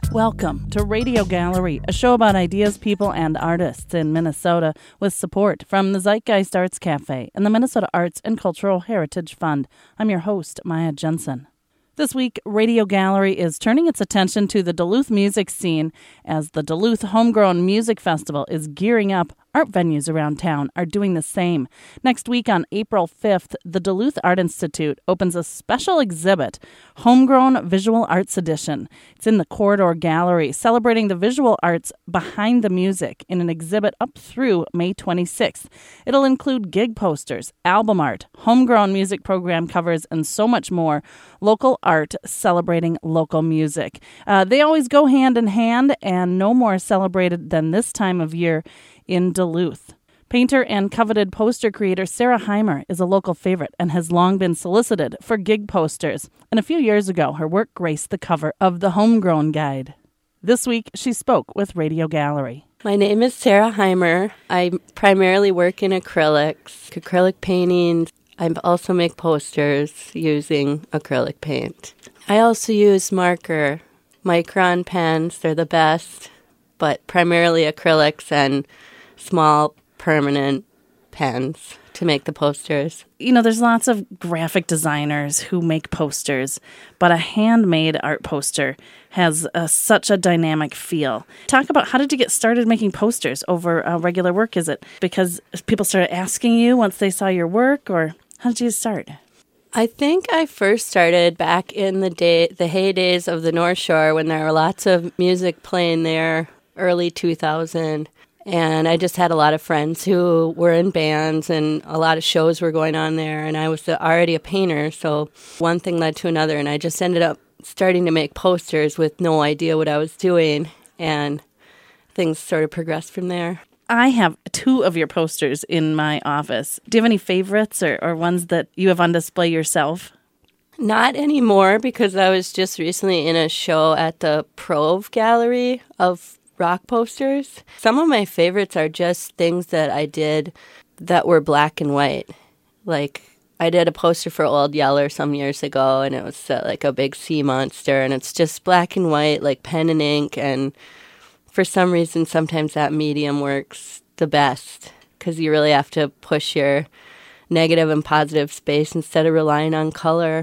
Welcome to Radio Gallery, a show about ideas, people, and artists in Minnesota with support from the Zeitgeist Arts Cafe and the Minnesota Arts and Cultural Heritage Fund. I'm your host, Maya Jensen. This week, Radio Gallery is turning its attention to the Duluth music scene as the Duluth Homegrown Music Festival is gearing up. Art venues around town are doing the same. Next week on April 5th, the Duluth Art Institute opens a special exhibit, Homegrown Visual Arts Edition. It's in the Corridor Gallery, celebrating the visual arts behind the music in an exhibit up through May 26th. It'll include gig posters, album art, homegrown music program covers, and so much more. Local art celebrating local music. They always go hand in hand, and no more celebrated than this time of year in Duluth. Painter and coveted poster creator Sarah Heimer is a local favorite and has long been solicited for gig posters. And a few years ago, her work graced the cover of the Homegrown Guide. This week, she spoke with Radio Gallery. My name is Sarah Heimer. I primarily work in acrylic paintings. I also make posters using acrylic paint. I also use marker, micron pens. They're the best, but primarily acrylics and small permanent pens to make the posters. You know, there's lots of graphic designers who make posters, but a handmade art poster has such a dynamic feel. Talk about, how did you get started making posters over regular work? Is it because people started asking you once they saw your work, or how did you start? I think I first started back in the heydays of the North Shore when there were lots of music playing there, early 2000. And I just had a lot of friends who were in bands, and a lot of shows were going on there. And I was already a painter, so one thing led to another. And I just ended up starting to make posters with no idea what I was doing. And things sort of progressed from there. I have 2 of your posters in my office. Do you have any favorites or ones that you have on display yourself? Not anymore, because I was just recently in a show at the Prove Gallery of rock posters. Some of my favorites are just things that I did that were black and white. Like, I did a poster for Old Yeller some years ago, and it was like a big sea monster, and it's just black and white, like pen and ink, and for some reason, sometimes that medium works the best, because you really have to push your negative and positive space instead of relying on color.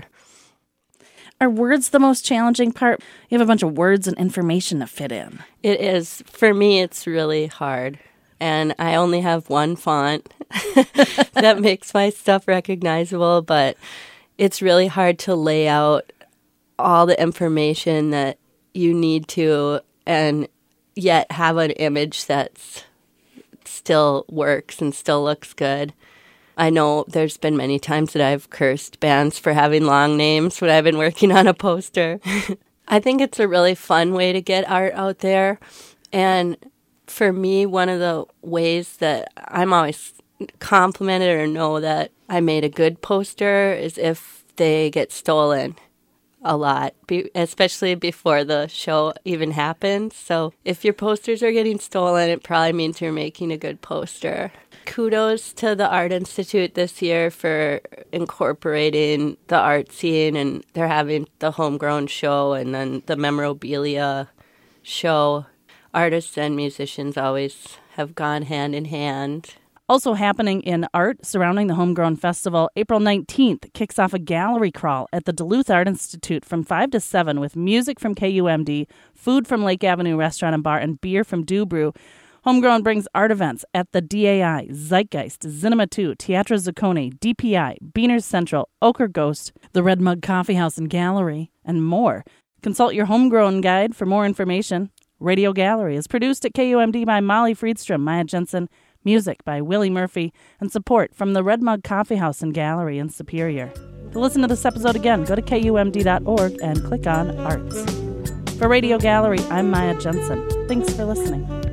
Are words the most challenging part? You have a bunch of words and information to fit in. It is. For me, it's really hard. And I only have one font that makes my stuff recognizable, but it's really hard to lay out all the information that you need to and yet have an image that still works and still looks good. I know there's been many times that I've cursed bands for having long names when I've been working on a poster. I think it's a really fun way to get art out there. And for me, one of the ways that I'm always complimented or know that I made a good poster is if they get stolen a lot, especially before the show even happens. So if your posters are getting stolen, it probably means you're making a good poster. Kudos to the Art Institute this year for incorporating the art scene, and they're having the homegrown show and then the memorabilia show. Artists and musicians always have gone hand in hand. Also happening in art surrounding the Homegrown Festival, April 19th kicks off a gallery crawl at the Duluth Art Institute from 5 to 7 with music from KUMD, food from Lake Avenue Restaurant and Bar, and beer from Do Brew. Homegrown brings art events at the DAI, Zeitgeist, Zinema 2, Teatro Zucconi, DPI, Beaners Central, Ochre Ghost, the Red Mug Coffee House and Gallery, and more. Consult your Homegrown Guide for more information. Radio Gallery is produced at KUMD by Molly Friedstrom, Maya Jensen, music by Willie Murphy, and support from the Red Mug Coffee House and Gallery in Superior. To listen to this episode again, go to KUMD.org and click on Arts. For Radio Gallery, I'm Maya Jensen. Thanks for listening.